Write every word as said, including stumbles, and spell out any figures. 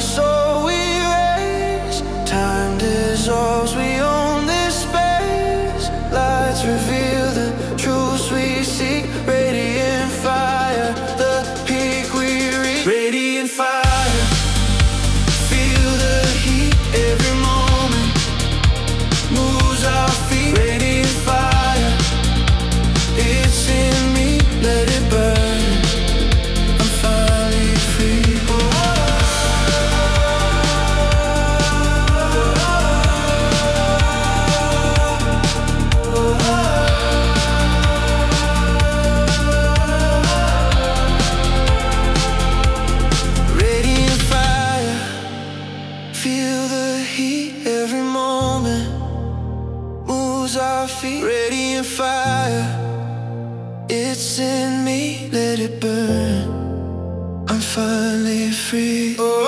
so we race. Time dissolves, we own this space. Lights reveal the truths we seek. Radiant fire, the peak we reach. Radiant fire, feel the heat every moment. Moves our feet. Radiant fire, it's in me, let it burn. I'm finally free. Radiant fire, feel the heat every moment. Moves our feet. Radiant fire, it's in me, let it burn. I'm finally free. Oh.